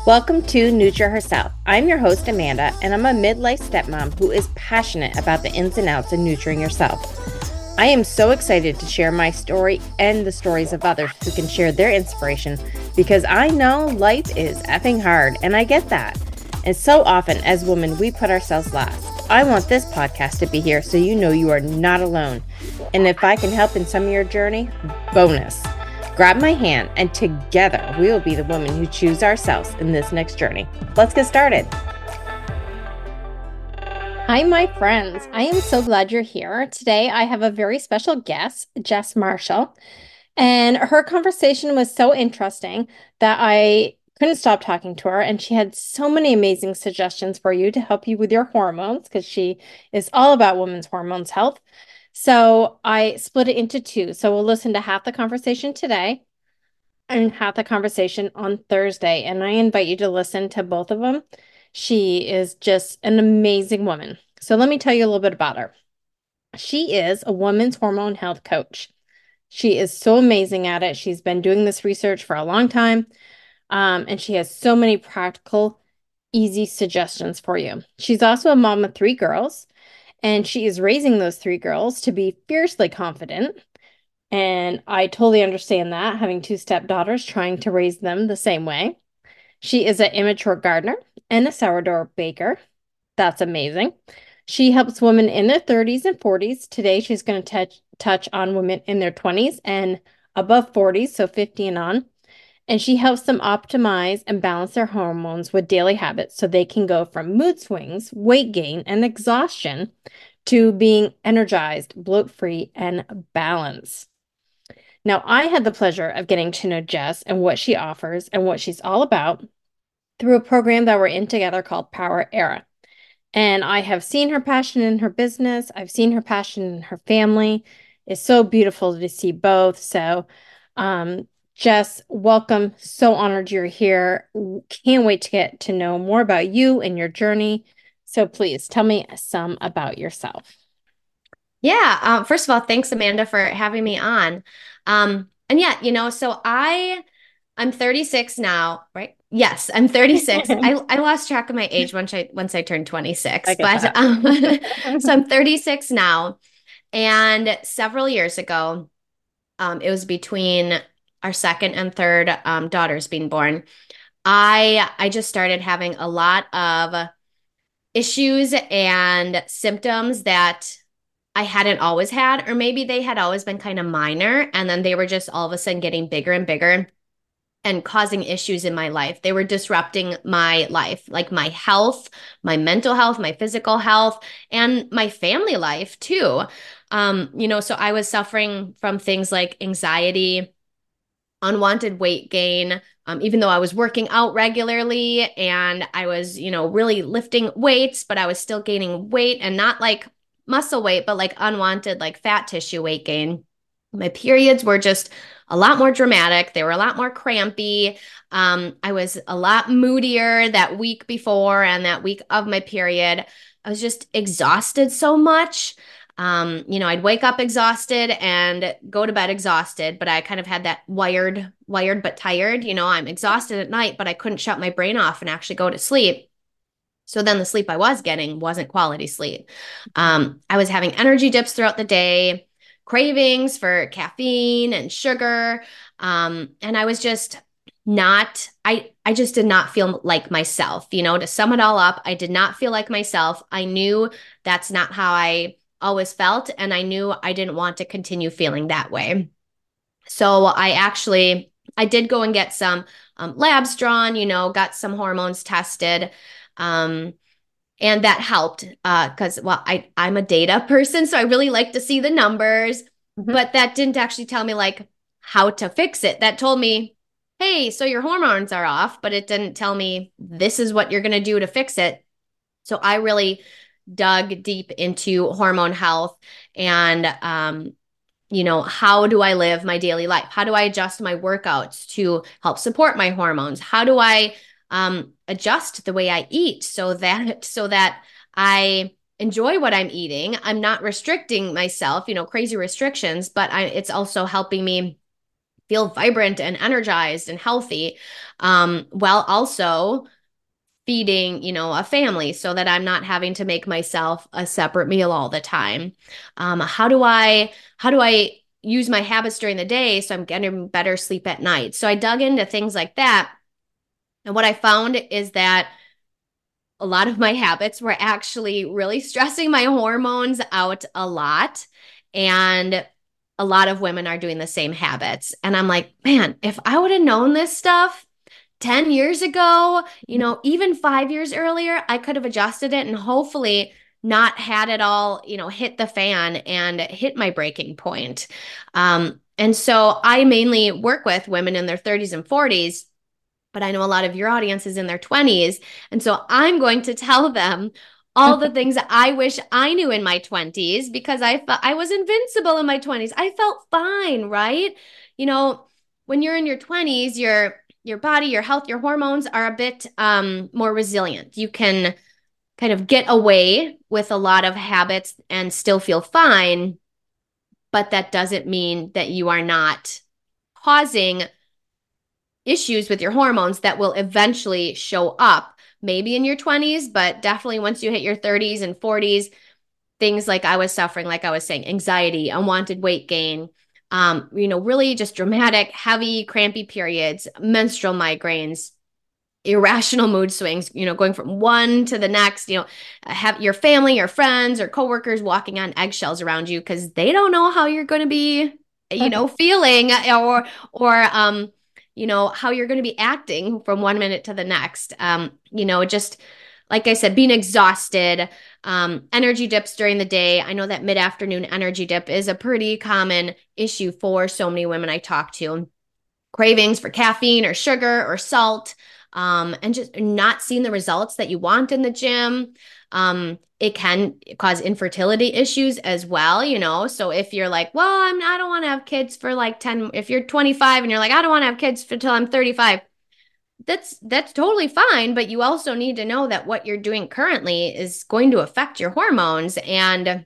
Welcome to Nutria Herself. I'm your host, Amanda, and I'm a midlife stepmom who is passionate about the ins and outs of nurturing yourself. I am so excited to share my story and the stories of others who can share their inspiration because I know life is effing hard, and I get that. And so often, as women, we put ourselves last. I want this podcast to be here so you know you are not alone. And if I can help in some of your journey, bonus. Grab my hand, and together we will be the women who choose ourselves in this next journey. Let's get started. Hi, my friends. I am so glad you're here. Today, I have a very special guest, Jess Marshall, and her conversation was so interesting that I couldn't stop talking to her, and she had so many amazing suggestions for you to help you with your hormones because she is all about women's hormones health. So I split it into two. So we'll listen to half the conversation today and half the conversation on Thursday. And I invite you to listen to both of them. She is just an amazing woman. So let me tell you a little bit about her. She is a women's hormone health coach. She is so amazing at it. She's been doing this research for a long time. And she has so many practical, easy suggestions for you. She's also a mom of 3 girls. And she is raising those 3 girls to be fiercely confident. And I totally understand that, having 2 stepdaughters, trying to raise them the same way. She is an immature gardener and a sourdough baker. That's amazing. She helps women in their 30s and 40s. Today, she's going to touch on women in their 20s and above 40s, so 50 and on. And she helps them optimize and balance their hormones with daily habits so they can go from mood swings, weight gain, and exhaustion to being energized, bloat-free, and balanced. Now, I had the pleasure of getting to know Jess and what she offers and what she's all about through a program that we're in together called Power Era. And I have seen her passion in her business. I've seen her passion in her family. It's so beautiful to see both. So, Jess, welcome. So honored you're here. Can't wait to get to know more about you and your journey. So please tell me some about yourself. Yeah. First of all, thanks, Amanda, for having me on. And yeah, so I'm 36 now, right? Yes, I'm 36. I lost track of my age once I turned 26, I get but that. so I'm 36 now. And several years ago, it was between our second and third daughters being born. I just started having a lot of issues and symptoms that I hadn't always had, or maybe they had always been kind of minor, and then they were just all of a sudden getting bigger and bigger and causing issues in my life. They were disrupting my life, like my health, my mental health, my physical health, and my family life too. So I was suffering from things like anxiety, unwanted weight gain, even though I was working out regularly and I was, really lifting weights, but I was still gaining weight and not like muscle weight, but like unwanted, like fat tissue weight gain. My periods were just a lot more dramatic. They were a lot more crampy. I was a lot moodier that week before and that week of my period. I was just exhausted so much. I'd wake up exhausted and go to bed exhausted, but I kind of had that wired but tired. I'm exhausted at night, but I couldn't shut my brain off and actually go to sleep. So then the sleep I was getting wasn't quality sleep. I was having energy dips throughout the day, cravings for caffeine and sugar. And I was just not, I just did not feel like myself. To sum it all up, I did not feel like myself. I knew that's not how I always felt, and I knew I didn't want to continue feeling that way. So I did go and get some labs drawn, got some hormones tested. And that helped because, I'm a data person, so I really like to see the numbers, Mhm. but that didn't actually tell me like how to fix it. That told me, hey, so your hormones are off, but it didn't tell me this is what you're going to do to fix it. So I really dug deep into hormone health and how do I live my daily life? How do I adjust my workouts to help support my hormones? How do I adjust the way I eat so that I enjoy what I'm eating? I'm not restricting myself, crazy restrictions, but it's also helping me feel vibrant and energized and healthy, while also feeding, a family so that I'm not having to make myself a separate meal all the time. How do I use my habits during the day so I'm getting better sleep at night? So I dug into things like that. And what I found is that a lot of my habits were actually really stressing my hormones out a lot. And a lot of women are doing the same habits. And I'm like, man, if I would have known this stuff 10 years ago, even 5 years earlier, I could have adjusted it and hopefully not had it all, hit the fan and hit my breaking point. And so I mainly work with women in their 30s and 40s, but I know a lot of your audience is in their 20s. And so I'm going to tell them all the things that I wish I knew in my 20s because I felt I was invincible in my 20s. I felt fine, right? You know, when you're in your 20s, your body, your health, your hormones are a bit more resilient. You can kind of get away with a lot of habits and still feel fine, but that doesn't mean that you are not causing issues with your hormones that will eventually show up, maybe in your 20s, but definitely once you hit your 30s and 40s, things like I was suffering, like I was saying, anxiety, unwanted weight gain, really just dramatic, heavy, crampy periods, menstrual migraines, irrational mood swings, going from one to the next, have your family, your friends, or coworkers walking on eggshells around you because they don't know how you're going to be, feeling or how you're going to be acting from one minute to the next. Just like I said, being exhausted, energy dips during the day. I know that mid-afternoon energy dip is a pretty common issue for so many women I talk to. Cravings for caffeine or sugar or salt, and just not seeing the results that you want in the gym. It can cause infertility issues as well, So if you're like, well, I don't want to have kids for like 10, if you're 25 and you're like, I don't want to have kids until I'm 35, that's totally fine, but you also need to know that what you're doing currently is going to affect your hormones and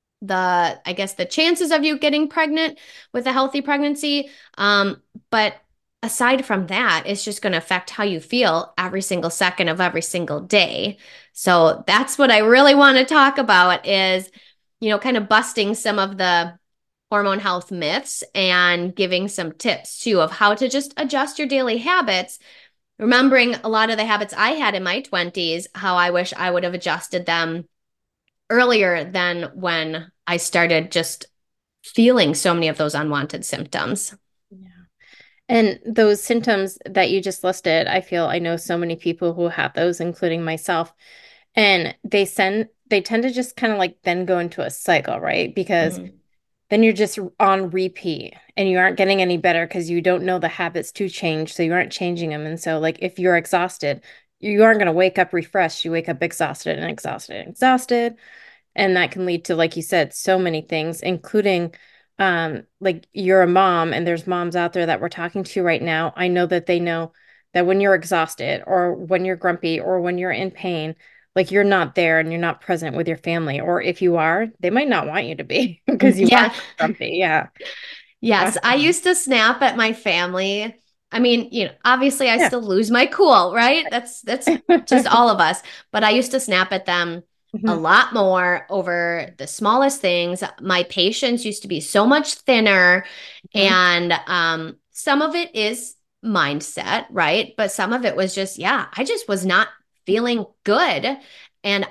I guess the chances of you getting pregnant with a healthy pregnancy. But aside from that, it's just going to affect how you feel every single second of every single day. So that's what I really want to talk about is, kind of busting some of the hormone health myths and giving some tips too of how to just adjust your daily habits. Remembering a lot of the habits I had in my 20s, how I wish I would have adjusted them earlier than when I started just feeling so many of those unwanted symptoms. Yeah. And those symptoms that you just listed, I know so many people who have those, including myself. And they tend to just kind of like then go into a cycle, right? Because Mhm. then you're just on repeat and you aren't getting any better because you don't know the habits to change. So you aren't changing them. And so, like, if you're exhausted, you aren't going to wake up refreshed. You wake up exhausted and exhausted and exhausted. And that can lead to, like you said, so many things, including like you're a mom and there's moms out there that we're talking to right now. I know that they know that when you're exhausted or when you're grumpy or when you're in pain, like you're not there and you're not present with your family. Or if you are, they might not want you to be because you are Yeah. so grumpy. Yeah. Yes, I Absolutely. used to snap at my family. I mean, obviously I Yeah. still lose my cool, right? That's just all of us, but I used to snap at them a Mhm. lot more over the smallest things. My patience used to be so much thinner Mhm. and some of it is mindset, right? But some of it was just, yeah, I just was not feeling good and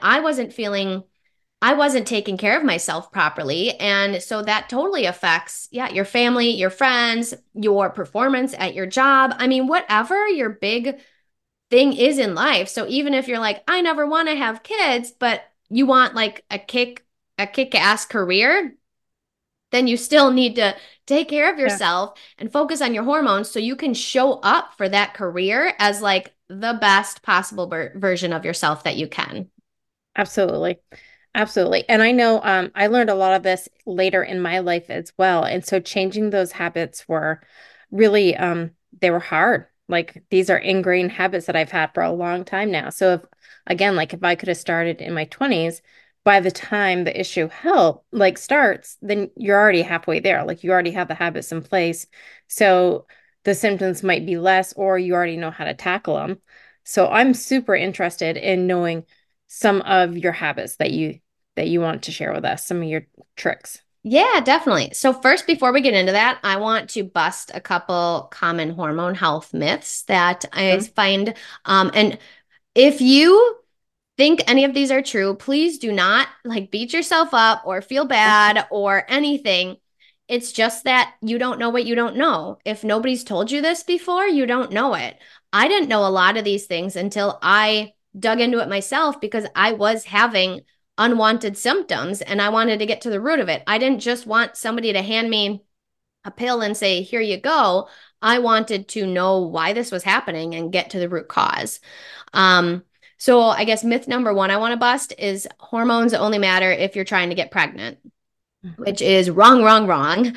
I wasn't taking care of myself properly. And so that totally affects, yeah, your family, your friends, your performance at your job. I mean, whatever your big thing is in life. So even if you're like, I never want to have kids, but you want like a kick ass career, then you still need to take care of Yeah. yourself and focus on your hormones so you can show up for that career as like the best possible version of yourself that you can. Absolutely. Absolutely. And I know I learned a lot of this later in my life as well. And so changing those habits were really they were hard. Like these are ingrained habits that I've had for a long time now. So if again, like if I could have started in my 20s, by the time the issue starts, then you're already halfway there. Like you already have the habits in place. So the symptoms might be less, or you already know how to tackle them. So I'm super interested in knowing some of your habits that you want to share with us, some of your tricks. Yeah, definitely. So first, before we get into that, I want to bust a couple common hormone health myths that I Mhm. find. And if you think any of these are true, please do not like beat yourself up or feel bad or anything. It's just that you don't know what you don't know. If nobody's told you this before, you don't know it. I didn't know a lot of these things until I dug into it myself because I was having unwanted symptoms and I wanted to get to the root of it. I didn't just want somebody to hand me a pill and say, here you go. I wanted to know why this was happening and get to the root cause. Um, so I guess myth number one I want to bust is hormones only matter if you're trying to get pregnant, which is wrong, wrong, wrong.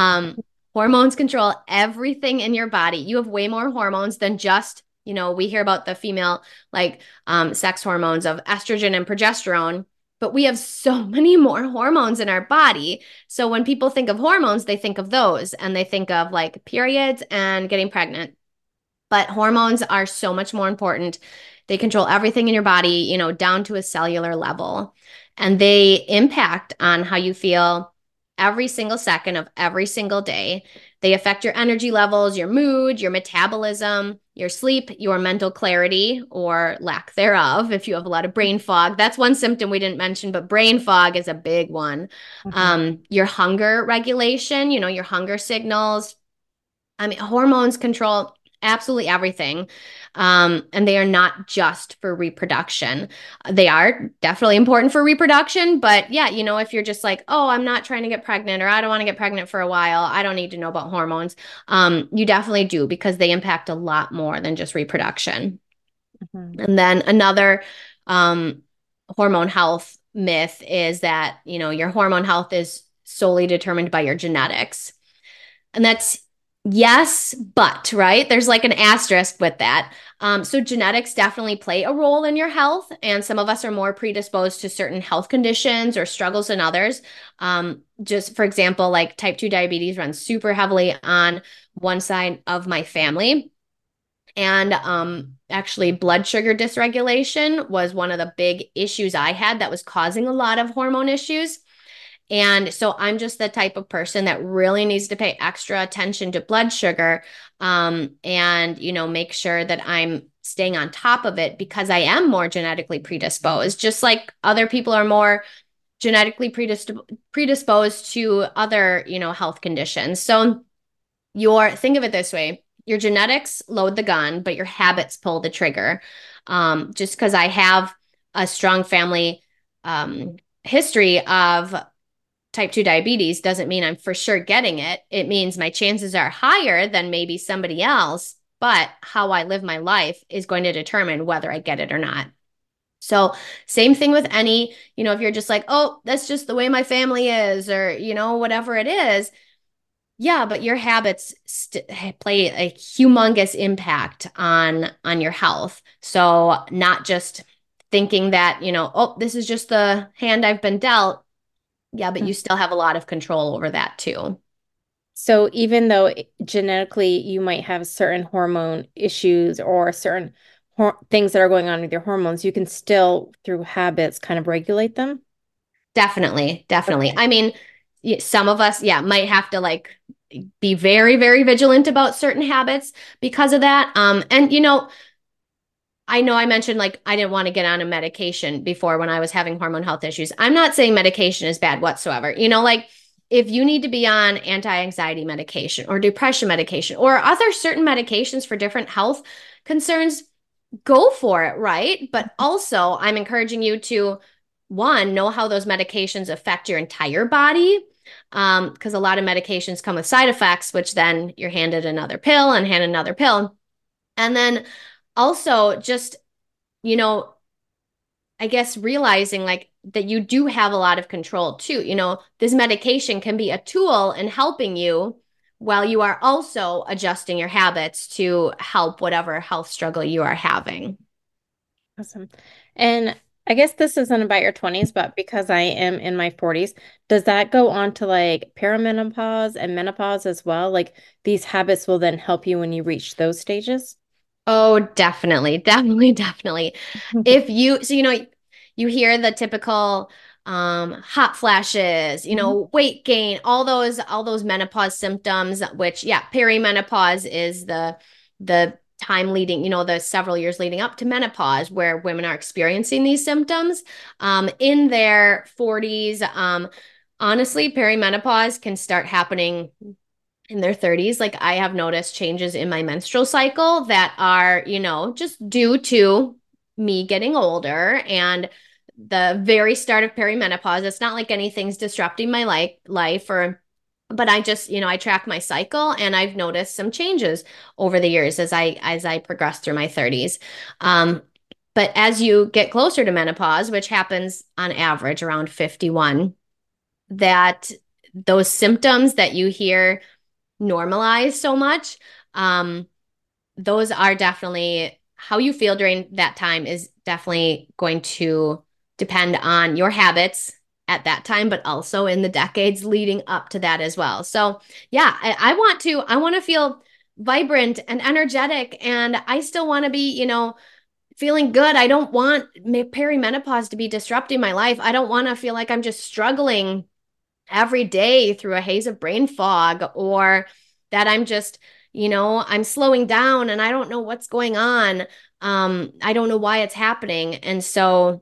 Hormones control everything in your body. You have way more hormones than just, we hear about the female like sex hormones of estrogen and progesterone, but we have so many more hormones in our body. So when people think of hormones, they think of those and they think of like periods and getting pregnant. But hormones are so much more important. They control everything in your body, down to a cellular level. And they impact on how you feel every single second of every single day. They affect your energy levels, your mood, your metabolism, your sleep, your mental clarity or lack thereof. If you have a lot of brain fog, that's one symptom we didn't mention, but brain fog is a big one. Mhm. Your hunger regulation, your hunger signals, I mean, hormones control absolutely everything. And they are not just for reproduction. They are definitely important for reproduction. But yeah, if you're just like, oh, I'm not trying to get pregnant or I don't want to get pregnant for a while, I don't need to know about hormones. You definitely do because they impact a lot more than just reproduction. Mhm. And then another um, hormone health myth is that, your hormone health is solely determined by your genetics. And that's yes, but, right? There's like an asterisk with that. So genetics definitely play a role in your health, and some of us are more predisposed to certain health conditions or struggles than others. Just for example, like type 2 diabetes runs super heavily on one side of my family. And actually, blood sugar dysregulation was one of the big issues I had that was causing a lot of hormone issues. And so I'm just the type of person that really needs to pay extra attention to blood sugar and, make sure that I'm staying on top of it because I am more genetically predisposed, just like other people are more genetically predisposed to other, health conditions. So think of it this way. Your genetics load the gun, but your habits pull the trigger. Just because I have a strong family history of type 2 diabetes doesn't mean I'm for sure getting it. It means my chances are higher than maybe somebody else, but how I live my life is going to determine whether I get it or not. So, same thing with any, if you're just like, oh, that's just the way my family is, or, whatever it is. Yeah, but your habits play a humongous impact on your health. So, not just thinking that, oh, this is just the hand I've been dealt. Yeah, but you still have a lot of control over that too. So even though genetically you might have certain hormone issues or certain things that are going on with your hormones, you can still, through habits, kind of regulate them. Definitely, definitely. Okay. I mean, some of us, yeah, might have to like be very, very vigilant about certain habits because of that. And I know I mentioned like I didn't want to get on a medication before when I was having hormone health issues. I'm not saying medication is bad whatsoever. Like if you need to be on anti-anxiety medication or depression medication or other certain medications for different health concerns, go for it, right? But also, I'm encouraging you to one, know how those medications affect your entire body. Because a lot of medications come with side effects, which then you're handed another pill and hand another pill. And then also just, you know, I guess realizing like that you do have a lot of control too. This medication can be a tool in helping you while you are also adjusting your habits to help whatever health struggle you are having. Awesome. And I guess this isn't about your 20s, but because I am in my 40s, does that go on to like perimenopause and menopause as well? Like these habits will then help you when you reach those stages? Oh, definitely, definitely, definitely. If you, so, you hear the typical hot flashes, Mhm. weight gain, all those menopause symptoms, which yeah, perimenopause is the time leading, the several years leading up to menopause where women are experiencing these symptoms in their 40s. Honestly, perimenopause can start happening in their 30s. Like I have noticed changes in my menstrual cycle that are, just due to me getting older and the very start of perimenopause. It's not like anything's disrupting my life or but I just, I track my cycle and I've noticed some changes over the years as I progress through my 30s. Um but as you get closer to menopause, which happens on average around 51, that those symptoms that you hear normalized so much. Um, those are definitely how you feel during that time is definitely going to depend on your habits at that time, but also in the decades leading up to that as well. So yeah, I want to feel vibrant and energetic, and I still want to be, feeling good. I don't want perimenopause to be disrupting my life. I don't want to feel like I'm just struggling every day through a haze of brain fog or that I'm just, I'm slowing down and I don't know what's going on. I don't know why it's happening. And so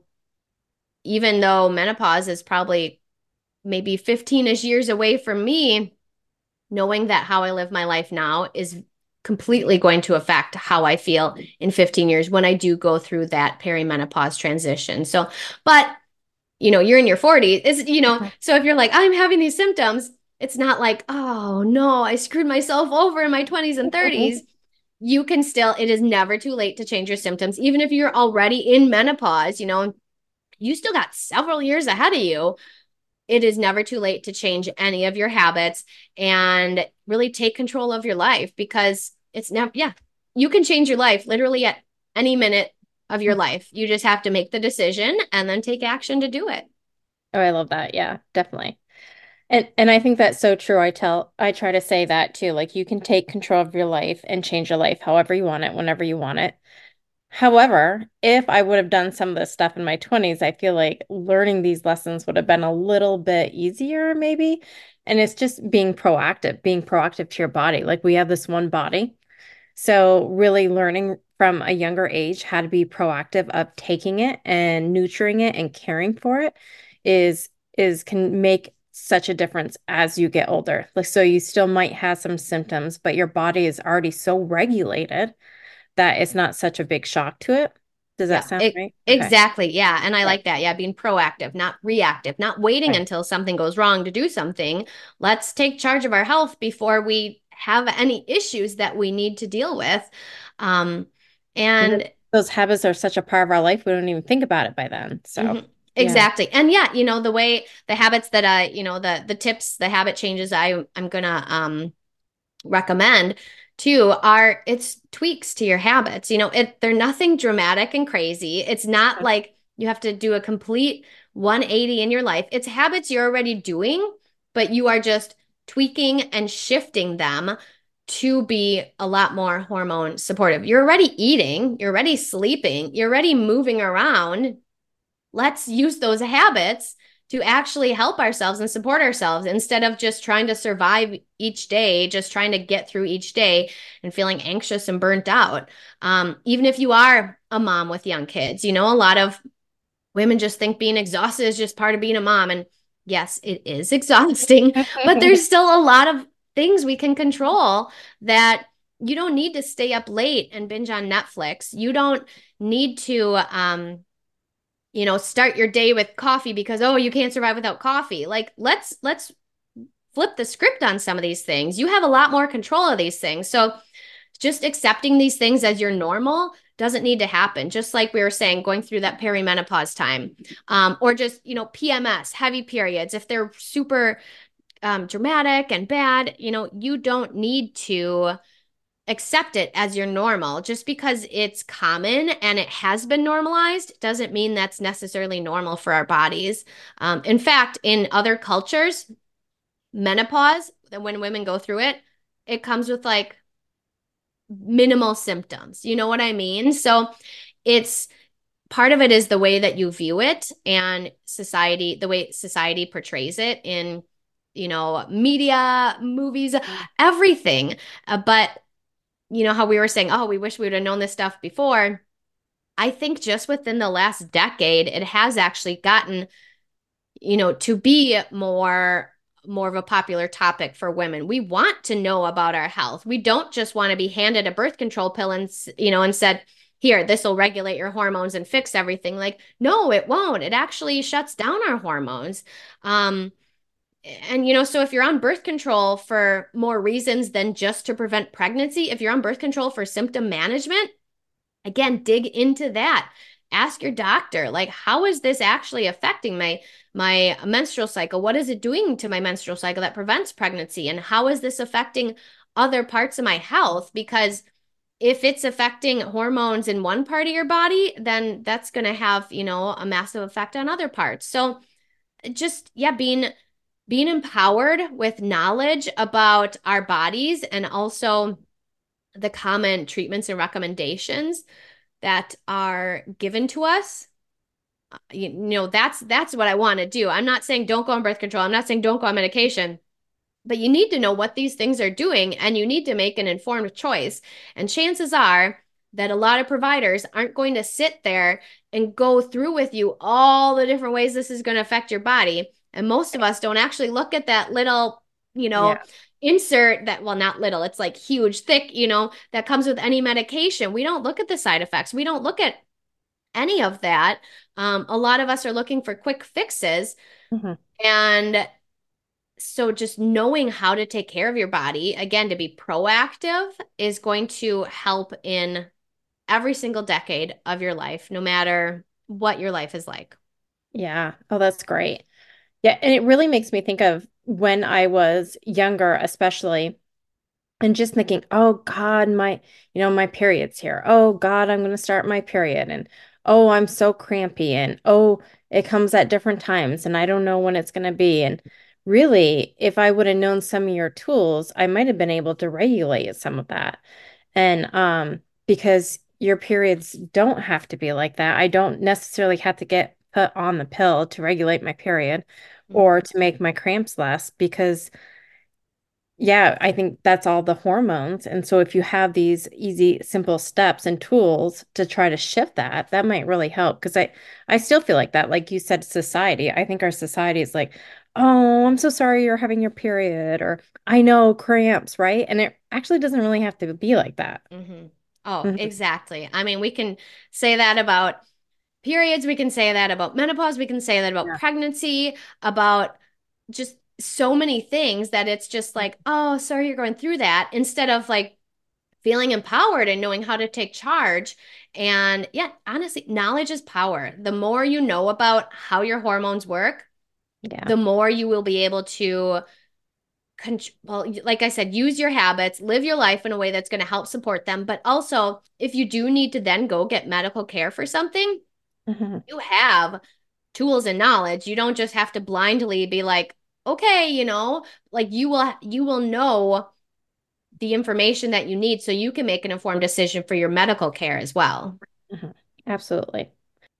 even though menopause is probably maybe 15-ish years away from me, knowing that how I live my life now is completely going to affect how I feel in 15 years when I do go through that perimenopause transition. So, but you're in your 40s. So if you're like, I'm having these symptoms, it's not like, oh no, I screwed myself over in my 20s and 30s. You can still, it is never too late to change your symptoms. Even if you're already in menopause, you still got several years ahead of you. It is never too late to change any of your habits and really take control of your life because it's never, yeah, you can change your life literally at any minute of your life. You just have to make the decision and then take action to do it. Oh, I love that. Yeah, definitely. And I think that's so true. I try to say that too. Like you can take control of your life and change your life however you want it, whenever you want it. However, if I would have done some of this stuff in my 20s, I feel like learning these lessons would have been a little bit easier, maybe. And it's just being proactive to your body. Like we have this one body. So really learning from a younger age how to be proactive of taking it and nurturing it and caring for it is can make such a difference as you get older. Like so you still might have some symptoms, but your body is already so regulated that it's not such a big shock to it. Does that Yeah, sound right? Okay. exactly. Yeah. And I Yeah. like that. Yeah. Being proactive, not reactive, not waiting Right. until something goes wrong to do something. Let's take charge of our health before we have any issues that we need to deal with. Um, And and those habits are such a part of our life, we don't even think about it by then. So, mhm, yeah. exactly. And yeah, the way the habits that the tips, the habit changes I'm gonna recommend too are it's tweaks to your habits. They're nothing dramatic and crazy. It's not like you have to do a complete 180 in your life. It's habits you're already doing, but you are just tweaking and shifting them to be a lot more hormone supportive. You're already eating, you're already sleeping, you're already moving around. Let's use those habits to actually help ourselves and support ourselves instead of just trying to survive each day, just trying to get through each day and feeling anxious and burnt out. Even if you are a mom with young kids, a lot of women just think being exhausted is just part of being a mom. And yes, it is exhausting, but there's still a lot of things we can control that you don't need to stay up late and binge on Netflix. You don't need to start your day with coffee because oh, you can't survive without coffee. Like let's flip the script on some of these things. You have a lot more control of these things. So just accepting these things as your normal doesn't need to happen. Just like we were saying, going through that perimenopause time, or just PMS, heavy periods. If they're super dramatic and bad, you don't need to accept it as your normal. Just because it's common and it has been normalized doesn't mean that's necessarily normal for our bodies. In fact, in other cultures, menopause, when women go through it, it comes with like minimal symptoms. You know what I mean? So it's part of it is the way that you view it and society, the way society portrays it in, media, movies, everything. But how we were saying, oh, we wish we would have known this stuff before. I think just within the last decade, it has actually gotten, to be more of a popular topic for women. We want to know about our health. We don't just want to be handed a birth control pill and said, here, this will regulate your hormones and fix everything. Like, no, it won't. It actually shuts down our hormones. And so if you're on birth control for more reasons than just to prevent pregnancy, if you're on birth control for symptom management, again, dig into that. Ask your doctor, like, how is this actually affecting my menstrual cycle? What is it doing to my menstrual cycle that prevents pregnancy? And how is this affecting other parts of my health? Because if it's affecting hormones in one part of your body, then that's going to have, a massive effect on other parts. So just, yeah, being empowered with knowledge about our bodies and also the common treatments and recommendations that are given to us. That's what I want to do. I'm not saying don't go on birth control. I'm not saying don't go on medication, but you need to know what these things are doing and you need to make an informed choice. And chances are that a lot of providers aren't going to sit there and go through with you all the different ways this is going to affect your body. And most of us don't actually look at that little, Yeah. insert that, well, not little, it's like huge, thick, that comes with any medication. We don't look at the side effects. We don't look at any of that. A lot of us are looking for quick fixes. Hmm. And so just knowing how to take care of your body, again, to be proactive is going to help in every single decade of your life, no matter what your life is like. Yeah. Oh, that's great. Yeah. And it really makes me think of when I was younger, especially, and just thinking, oh God, my period's here. Oh God, I'm going to start my period. And oh, I'm so crampy. And oh, it comes at different times and I don't know when it's going to be. And really, if I would have known some of your tools, I might have been able to regulate some of that. And because your periods don't have to be like that. I don't necessarily have to get put on the pill to regulate my period or Mhm. to make my cramps less because yeah, I think that's all the hormones. And so if you have these easy, simple steps and tools to try to shift that, that might really help. Because I still feel like that. Like you said, society. I think our society is like, oh, I'm so sorry you're having your period, or I know cramps, right? And it actually doesn't really have to be like that. Mhm. Oh, Mhm. exactly. I mean, we can say that about periods, we can say that about menopause, we can say that about Yeah. pregnancy, about just so many things that it's just like, oh, sorry you're going through that, instead of like feeling empowered and knowing how to take charge. And yeah, honestly, knowledge is power. The more you know about how your hormones work, Yeah. the more you will be able to well, like I said, use your habits, live your life in a way that's going to help support them. But also, if you do need to then go get medical care for something, Mhm. you have tools and knowledge. You don't just have to blindly be like, okay, like you will know the information that you need so you can make an informed decision for your medical care as well. Mhm. Absolutely.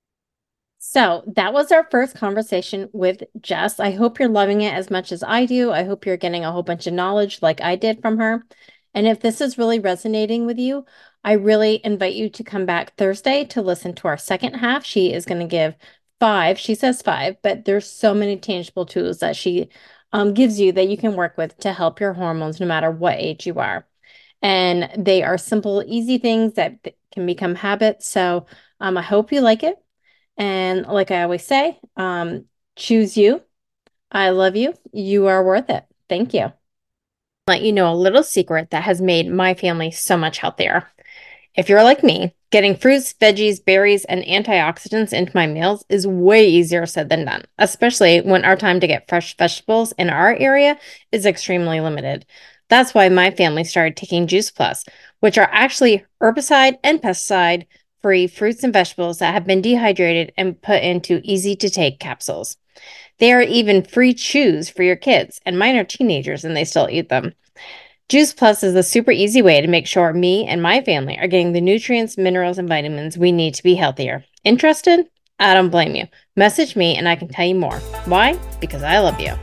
So that was our first conversation with Jess. I hope you're loving it as much as I do. I hope you're getting a whole bunch of knowledge like I did from her. And if this is really resonating with you, I really invite you to come back Thursday to listen to our second half. She is going to give five. She says five, but there's so many tangible tools that she gives you that you can work with to help your hormones no matter what age you are. And they are simple, easy things that can become habits. So I hope you like it. And like I always say, choose you. I love you. You are worth it. Thank you. Let you know a little secret that has made my family so much healthier. If you're like me, getting fruits, veggies, berries, and antioxidants into my meals is way easier said than done, especially when our time to get fresh vegetables in our area is extremely limited. That's why my family started taking Juice Plus, which are actually herbicide and pesticide free fruits and vegetables that have been dehydrated and put into easy to take capsules. They are even free chews for your kids, and mine are teenagers and they still eat them. Juice Plus is a super easy way to make sure me and my family are getting the nutrients, minerals, and vitamins we need to be healthier. Interested? I don't blame you. Message me and I can tell you more. Why? Because I love you.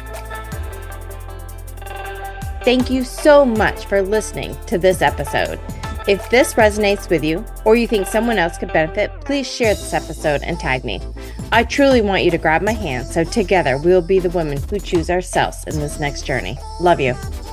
Thank you so much for listening to this episode. If this resonates with you or you think someone else could benefit, please share this episode and tag me. I truly want you to grab my hand so together we will be the women who choose ourselves in this next journey. Love you.